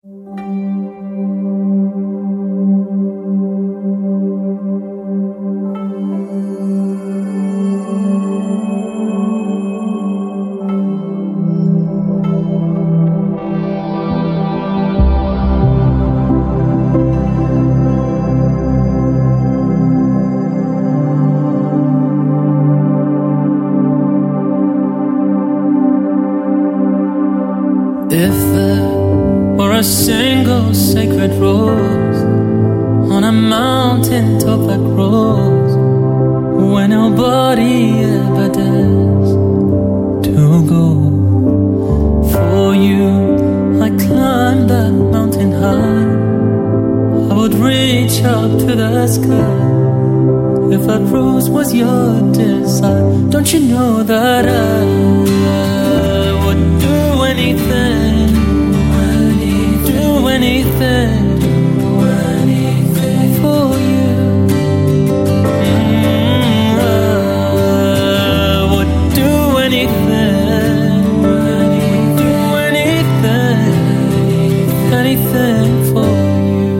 If there were a single sacred rose on a mountain top that grows where nobody ever dares to go, for you I climbed that mountain high. I would reach up to the sky if that rose was your desire. Don't you know that I would do anything, do anything for you. I would do anything, anything for you.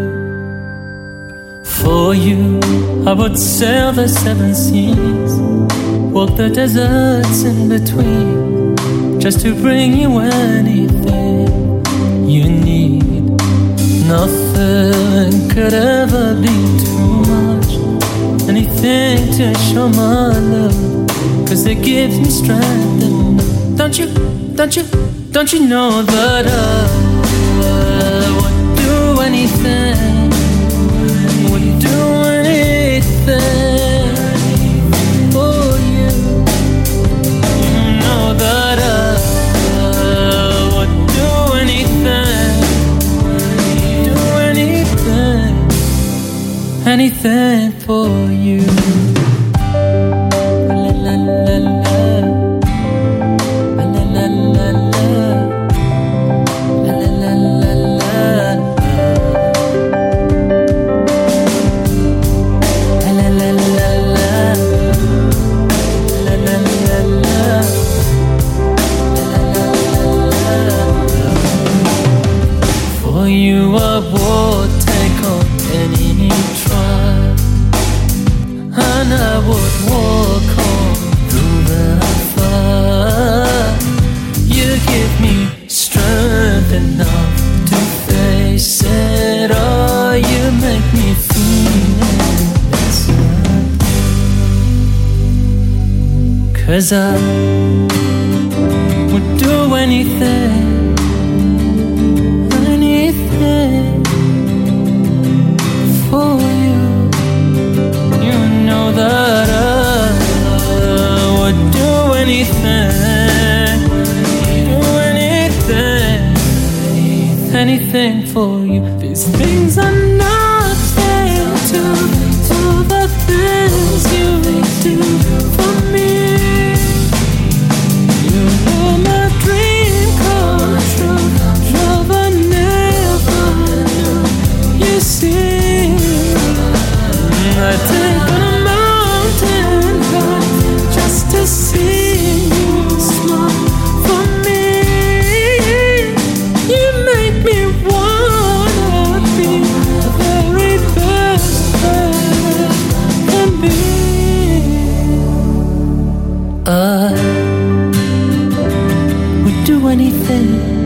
For you, I would sail the seven seas, walk the deserts in between, just to bring you anything you need. Nothing could ever be too much, anything to show my love, 'cause it gives me strength. And don't you know that I would do anything, would do anything for you. You know that I would do anything, anything for you. La la la la, la la la la, la la la la, la la la la, la la la la, for you I would take on any trial, and I would walk on through the fire. You give me strength enough to face it all. You make me feel inside, 'cause I would do anything, anything for you. You know that I would do anything, anything for you. These things are nothing to the things you do for me. You know my dream come true, love I never knew. You see, I take on a mountain high just to see you smile for me. You make me wanna be the very best that I can be. I would do anything,